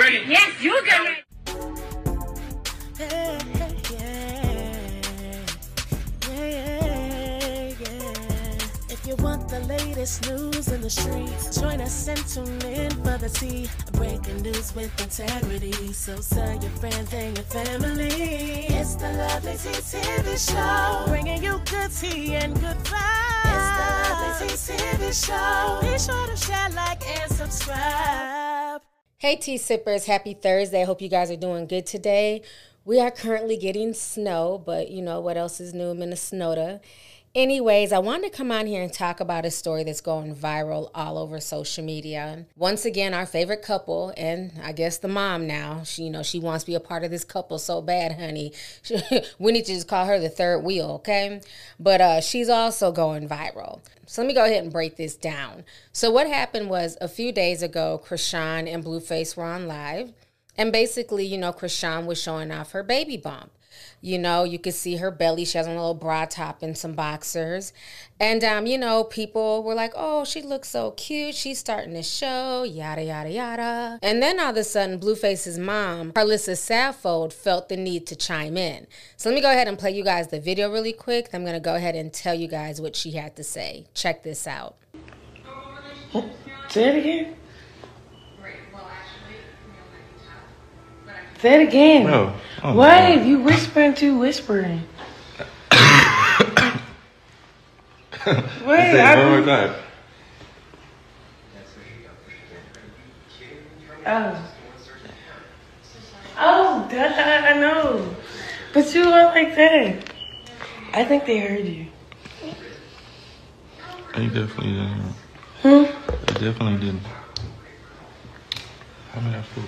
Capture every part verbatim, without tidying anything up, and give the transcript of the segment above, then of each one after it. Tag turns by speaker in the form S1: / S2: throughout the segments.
S1: ready?
S2: Yes, you get ready.
S3: Hey, yeah, yeah, yeah. If you want the latest news in the streets, join us and tune in for the tea. Breaking news with integrity. So tell your friends and your family. It's the Lovely Tea T V Show, bringing you good tea and good vibes. It's the Lovely Tea T V Show. Be sure to share, like, and subscribe.
S4: Hey tea sippers, happy Thursday. I hope you guys are doing good today. We are currently getting snow, but you know what else is new in Minnesota. Anyways, I wanted to come on here and talk about a story that's going viral all over social media. Once again, our favorite couple, and I guess the mom now, she, you know, she wants to be a part of this couple so bad, honey. We need to just call her the third wheel, okay? But uh, she's also going viral. So let me go ahead and break this down. So what happened was a few days ago, Chrisean and Blueface were on live. And basically, you know, Chrisean was showing off her baby bump. You know, you could see her belly. She has on a little bra top and some boxers. And, um, you know, people were like, oh, she looks so cute. She's starting to show, yada, yada, yada. And then all of a sudden, Blueface's mom, Karlissa Saffold, felt the need to chime in. So let me go ahead and play you guys the video really quick. I'm going to go ahead and tell you guys what she had to say. Check this out.
S5: Say it again. Say it again.
S6: No. Oh,
S5: Why?
S6: no.
S5: You whispering too whispering. Wait,
S6: Say it
S5: I
S6: one more time.
S5: Oh. Oh, duh, I know. But you are like that. I think they heard you.
S6: They definitely didn't.
S5: Hmm?
S6: They definitely didn't. How many food?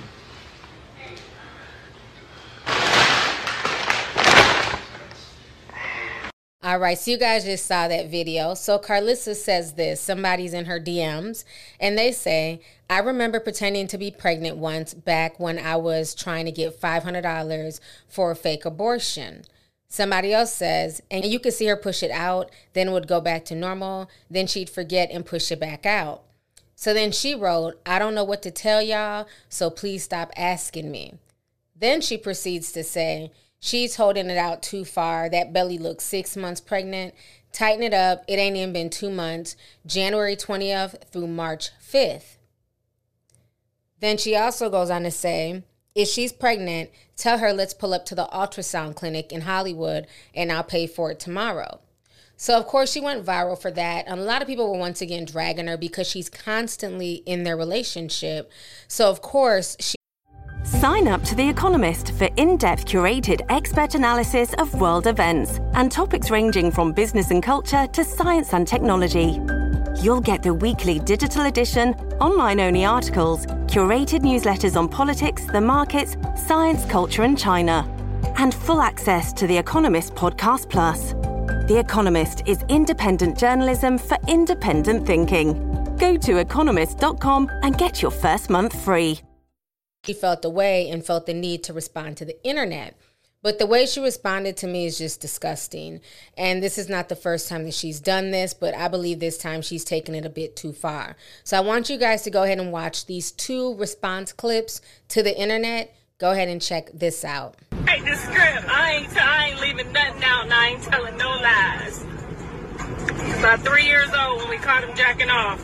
S4: All right, so you guys just saw that video. So Karlissa says this, somebody's in her D Ms, and they say, I remember pretending to be pregnant once back when I was trying to get five hundred dollars for a fake abortion. Somebody else says, and you could see her push it out, then it would go back to normal, then she'd forget and push it back out. So then she wrote, I don't know what to tell y'all, so please stop asking me. Then she proceeds to say, she's holding it out too far. That belly looks six months pregnant. Tighten it up. It ain't even been two months. January twentieth through March fifth. Then she also goes on to say, if she's pregnant, tell her let's pull up to the ultrasound clinic in Hollywood and I'll pay for it tomorrow. So, of course, she went viral for that. And a lot of people were once again dragging her because she's constantly in their relationship. So, of course, she
S7: Sign up to The Economist for in-depth curated expert analysis of world events and topics ranging from business and culture to science and technology. You'll get the weekly digital edition, online-only articles, curated newsletters on politics, the markets, science, culture and China, and full access to The Economist Podcast Plus. The Economist is independent journalism for independent thinking. Go to economist dot com and get your first month free.
S4: She felt the way and felt the need to respond to the internet. But the way she responded to me is just disgusting. And this is not the first time that she's done this, but I believe this time she's taken it a bit too far. So I want you guys to go ahead and watch these two response clips to the internet. Go ahead and check this out.
S8: Hey, the script. I ain't, I ain't leaving nothing out and I ain't telling no lies. About three years old when we caught him jacking off.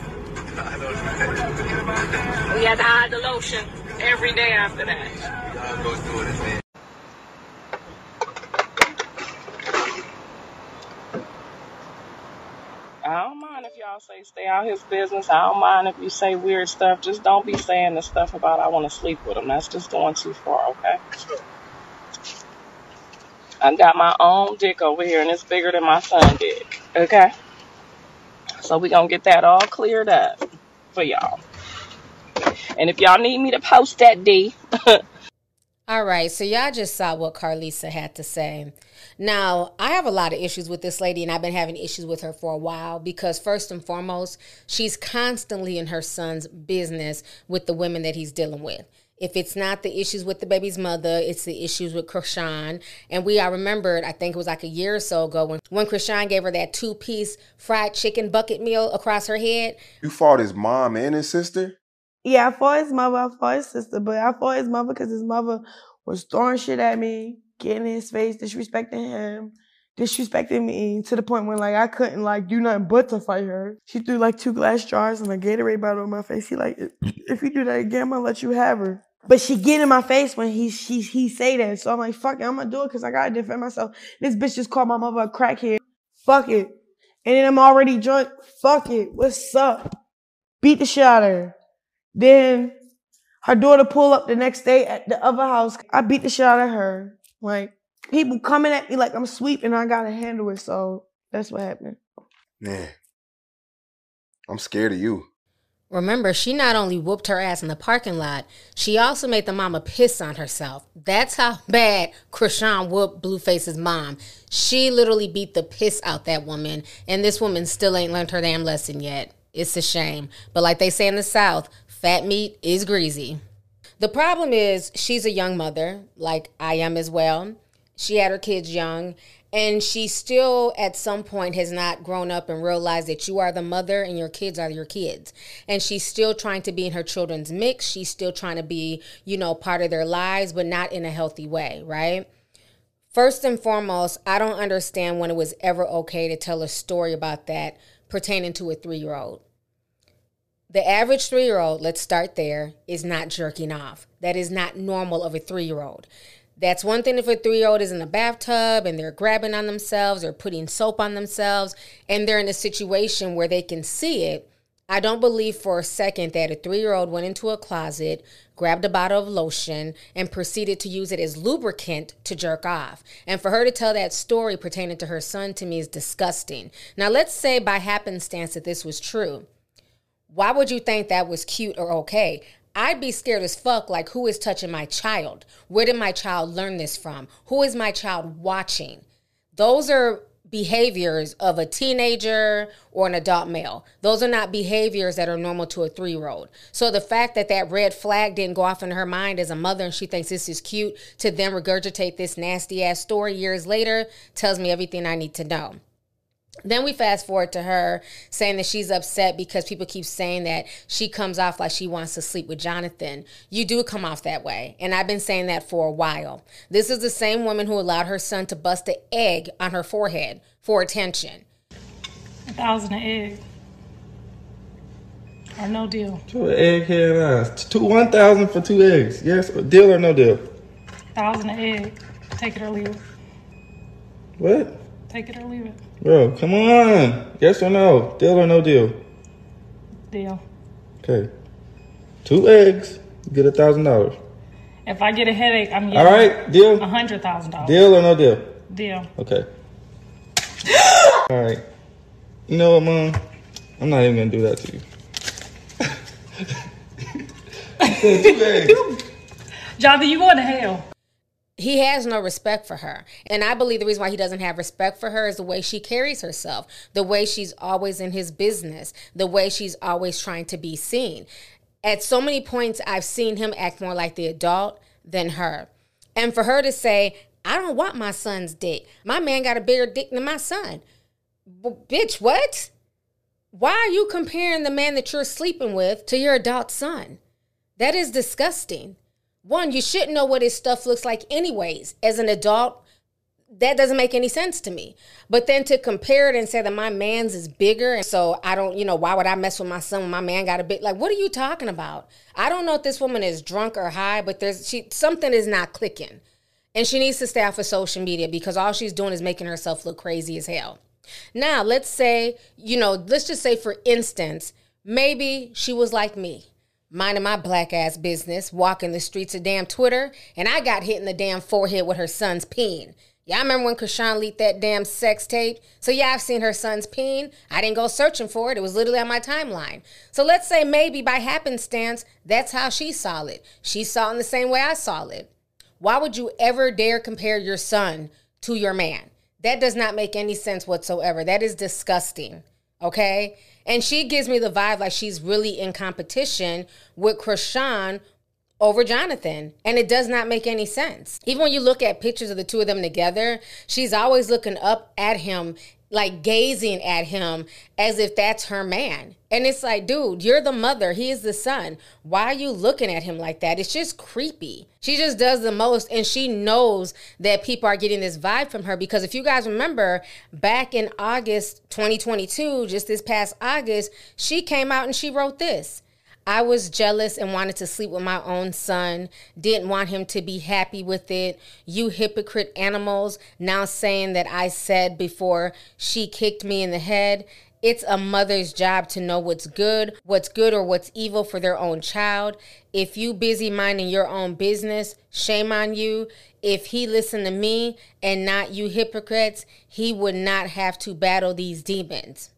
S8: We had to hide the lotion every day after that. I don't mind if y'all say stay out his business. I don't mind if you say weird stuff. Just don't be saying the stuff about I want to sleep with him. That's just going too far, okay? I got my own dick over here, and it's bigger than my son's dick, okay? So we gonna get that all cleared up for y'all. And if y'all need me to post that D.
S4: All right, so y'all just saw what Karlissa had to say. Now, I have a lot of issues with this lady, and I've been having issues with her for a while because first and foremost, she's constantly in her son's business with the women that he's dealing with. If it's not the issues with the baby's mother, it's the issues with Chrisean. And we, I remembered, I think it was like a year or so ago when, when Chrisean gave her that two-piece fried chicken bucket meal across her head.
S9: You fought his mom and his sister?
S5: Yeah, I fought his mother, I fought his sister, but I fought his mother because his mother was throwing shit at me, getting in his face, disrespecting him, disrespecting me to the point where like I couldn't like do nothing but to fight her. She threw like two glass jars and a Gatorade bottle in my face. He like, if you do that again, I'm gonna let you have her. But she get in my face when he she he say that, so I'm like, fuck it, I'm gonna do it because I gotta defend myself. This bitch just called my mother a crackhead. Fuck it, and then I'm already drunk. Fuck it, what's up? Beat the shit out of her. Then her daughter pull up the next day at the other house. I beat the shit out of her. Like, people coming at me like I'm sweet and I gotta handle it. So that's what happened.
S1: Man, I'm scared of you.
S4: Remember, she not only whooped her ass in the parking lot, she also made the mama piss on herself. That's how bad Chrisean whooped Blueface's mom. She literally beat the piss out that woman, and this woman still ain't learned her damn lesson yet. It's a shame. But like they say in the South, fat meat is greasy. The problem is she's a young mother, like I am as well. She had her kids young, and she still at some point has not grown up and realized that you are the mother and your kids are your kids. And she's still trying to be in her children's mix. She's still trying to be, you know, part of their lives, but not in a healthy way, right? First and foremost, I don't understand when it was ever okay to tell a story about that pertaining to a three-year-old. The average three-year-old, let's start there, is not jerking off. That is not normal of a three-year-old. That's one thing if a three-year-old is in a bathtub and they're grabbing on themselves or putting soap on themselves and they're in a situation where they can see it. I don't believe for a second that a three-year-old went into a closet, grabbed a bottle of lotion, and proceeded to use it as lubricant to jerk off. And for her to tell that story pertaining to her son, to me, is disgusting. Now, let's say by happenstance that this was true. Why would you think that was cute or okay? I'd be scared as fuck, like, who is touching my child? Where did my child learn this from? Who is my child watching? Those are behaviors of a teenager or an adult male. Those are not behaviors that are normal to a three-year-old. So the fact that that red flag didn't go off in her mind as a mother and she thinks this is cute to then regurgitate this nasty-ass story years later tells me everything I need to know. Then we fast forward to her saying that she's upset because people keep saying that she comes off like she wants to sleep with Jonathan. You do come off that way, and I've been saying that for a while. This is the same woman who allowed her son to bust an egg on her forehead for attention.
S2: A thousand an egg. Or no deal.
S6: Two egghead ass. Two one thousand for two eggs. Yes, deal or no deal?
S2: A thousand an egg. Take it or leave it.
S6: What?
S2: Take it or leave it.
S6: Bro, come on. Yes or no? Deal or no deal?
S2: Deal.
S6: Okay. Two eggs, you get a thousand dollars.
S2: If I get a headache, I'm getting
S6: all right, deal.
S2: A hundred thousand dollars.
S6: Deal or no deal?
S2: Deal.
S6: Okay. All right. You know what, Mom? I'm not even gonna do that to you. I said two eggs.
S2: Jonathan, you going to hell.
S4: He has no respect for her. And I believe the reason why he doesn't have respect for her is the way she carries herself, the way she's always in his business, the way she's always trying to be seen. At so many points, I've seen him act more like the adult than her. And for her to say, I don't want my son's dick. My man got a bigger dick than my son. Well, bitch, what? Why are you comparing the man that you're sleeping with to your adult son? That is disgusting. One, you shouldn't know what his stuff looks like anyways. As an adult, that doesn't make any sense to me. But then to compare it and say that my man's is bigger, and so I don't, you know, why would I mess with my son when my man got a bit, like, what are you talking about? I don't know if this woman is drunk or high, but there's she something is not clicking. And she needs to stay off of social media because all she's doing is making herself look crazy as hell. Now, let's say, you know, let's just say, for instance, maybe she was like me, minding my black ass business, walking the streets of damn Twitter, and I got hit in the damn forehead with her son's peen. Y'all remember when Chrisean leaked that damn sex tape? So yeah, I've seen her son's peen. I didn't go searching for it. It was literally on my timeline. So let's say maybe by happenstance, that's how she saw it. She saw it in the same way I saw it. Why would you ever dare compare your son to your man? That does not make any sense whatsoever. That is disgusting, okay? And she gives me the vibe like she's really in competition with Chrisean over Jonathan. And it does not make any sense. Even when you look at pictures of the two of them together, she's always looking up at him, like gazing at him as if that's her man. And it's like, dude, you're the mother. He is the son. Why are you looking at him like that? It's just creepy. She just does the most, and she knows that people are getting this vibe from her, because if you guys remember, back in August twenty twenty-two, just this past August, she came out and she wrote this. I was jealous and wanted to sleep with my own son. Didn't want him to be happy with it. You hypocrite animals, now saying that I said before she kicked me in the head. It's a mother's job to know what's good, what's good or what's evil for their own child. If you busy minding your own business, shame on you. If he listened to me and not you hypocrites, he would not have to battle these demons.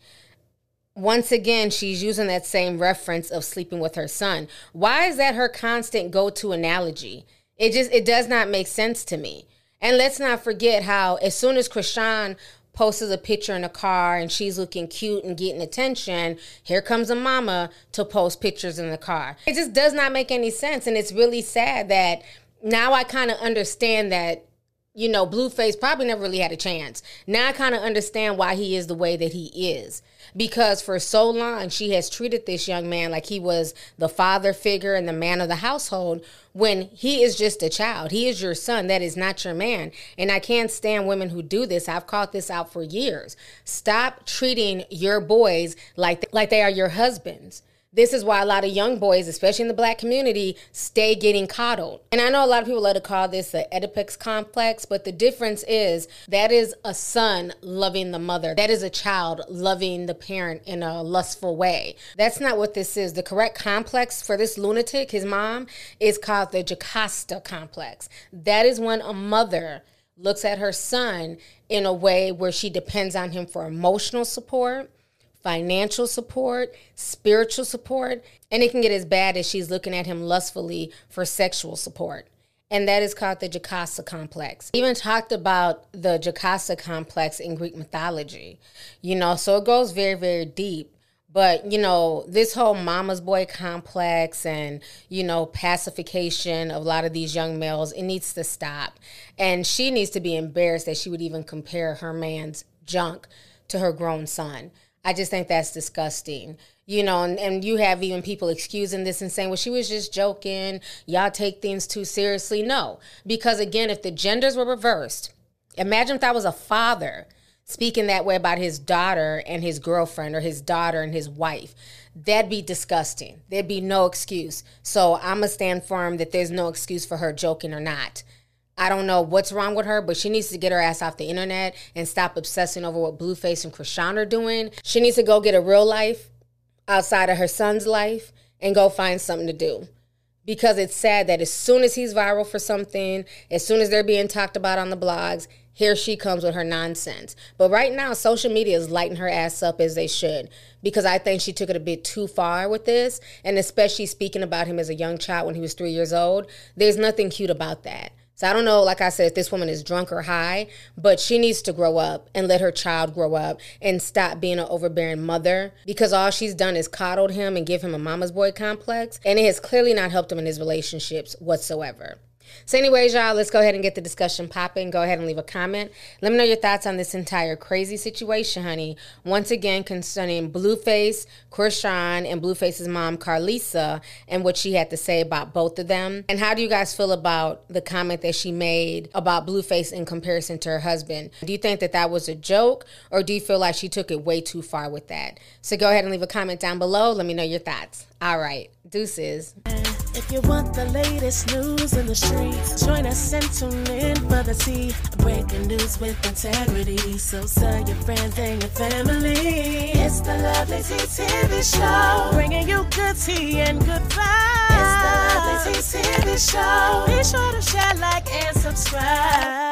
S4: Once again, she's using that same reference of sleeping with her son. Why is that her constant go-to analogy? It just, it does not make sense to me. And let's not forget how as soon as Chrisean posts a picture in a car and she's looking cute and getting attention, here comes a mama to post pictures in the car. It just does not make any sense. And it's really sad that now I kind of understand that, you know, Blueface probably never really had a chance. Now I kind of understand why he is the way that he is. Because for so long, she has treated this young man like he was the father figure and the man of the household, when he is just a child. He is your son. That is not your man. And I can't stand women who do this. I've called this out for years. Stop treating your boys like, like they are your husbands. This is why a lot of young boys, especially in the black community, stay getting coddled. And I know a lot of people love to call this the Oedipus complex, but the difference is that is a son loving the mother. That is a child loving the parent in a lustful way. That's not what this is. The correct complex for this lunatic, his mom, is called the Jocasta complex. That is when a mother looks at her son in a way where she depends on him for emotional support, financial support, spiritual support, and it can get as bad as she's looking at him lustfully for sexual support. And that is called the Jocasta complex. Even talked about the Jocasta complex in Greek mythology, you know, so it goes very, very deep. But, you know, this whole mama's boy complex and, you know, pacification of a lot of these young males, it needs to stop. And she needs to be embarrassed that she would even compare her man's junk to her grown son. I just think that's disgusting. You know, and, and you have even people excusing this and saying, well, she was just joking. Y'all take things too seriously. No, because again, if the genders were reversed, imagine if that was a father speaking that way about his daughter and his girlfriend, or his daughter and his wife. That'd be disgusting. There'd be no excuse. So I'm going to stand firm that there's no excuse for her joking or not. I don't know what's wrong with her, but she needs to get her ass off the internet and stop obsessing over what Blueface and Chrisean are doing. She needs to go get a real life outside of her son's life and go find something to do. Because it's sad that as soon as he's viral for something, as soon as they're being talked about on the blogs, here she comes with her nonsense. But right now, social media is lighting her ass up as they should, because I think she took it a bit too far with this, and especially speaking about him as a young child when he was three years old. There's nothing cute about that. So I don't know, like I said, if this woman is drunk or high, but she needs to grow up and let her child grow up and stop being an overbearing mother, because all she's done is coddled him and give him a mama's boy complex, and it has clearly not helped him in his relationships whatsoever. So anyways, y'all, let's go ahead and get the discussion popping. Go ahead and leave a comment. Let me know your thoughts on this entire crazy situation, honey. Once again, concerning Blueface, Chrisean, and Blueface's mom, Carlisa, and what she had to say about both of them. And how do you guys feel about the comment that she made about Blueface in comparison to her husband? Do you think that that was a joke, or do you feel like she took it way too far with that? So go ahead and leave a comment down below. Let me know your thoughts. All right. Deuces.
S3: If you want the latest news in the streets, join us and tune in for the tea. Breaking news with integrity. So tell your friends and your family. It's the Lovely Tea T V Show, bringing you good tea and good vibes. It's the Lovely Tea T V Show. Be sure to share, like, and subscribe.